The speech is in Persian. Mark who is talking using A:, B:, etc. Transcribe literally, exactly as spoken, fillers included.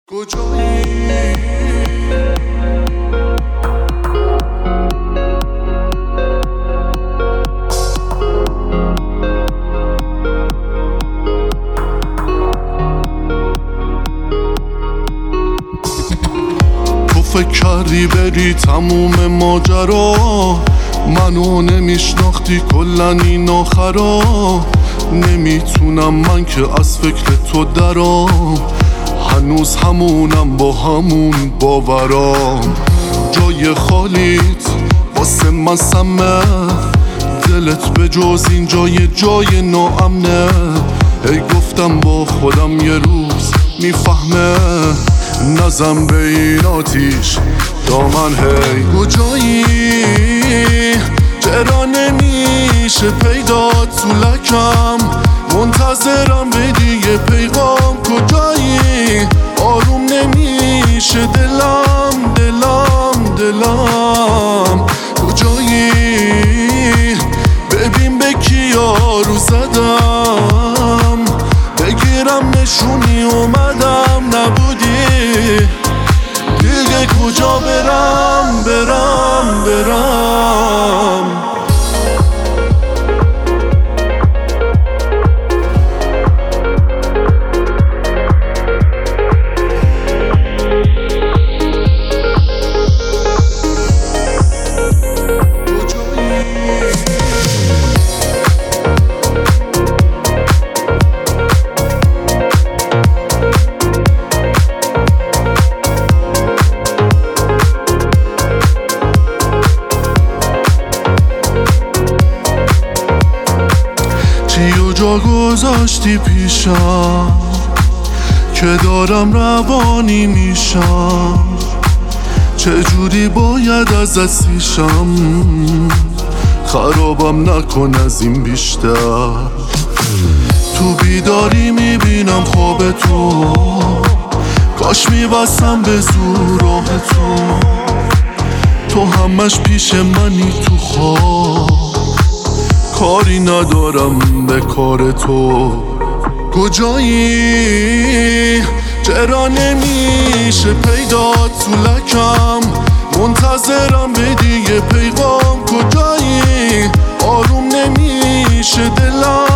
A: کجایی؟ تو فکر کردی بری تموم ماجرا، منو نمیشناختی کلن این آخرا. نمیتونم من که از فکر تو درام، هنوز همونم با همون باورام. جای خالیت واسه من سمه، دلت به جز این جای جای ناامنه. ای گفتم با خودم یه روز میفهمه، نزن به این آتیش دامن. هی کجایی؟ چرا نمیشه پیدا تو لکم؟ منتظرم بدی یه پیغام. کجایی؟ آروم نمیشه دلم دلم دلم. کجایی؟ ببین به کیا رو زدم، بگیرم نشونی اومدم نبودی دیگه. کجا برم برم برم؟ چیو جا گذاشتی پیشم که دارم روانی میشم؟ چجوری باید ازت سیشم؟ خرابم نکن از این بیشتر. تو بیداری میبینم خواب تو، کاش میبستم به زور راه تو. تو همش پیش منی تو خواب، کاری ندارم به کار تو. کجایی؟ چرا نمیشه پیدا تو لکم؟ منتظرم بدی یه پیغام. کجایی؟ آروم نمیشه دلم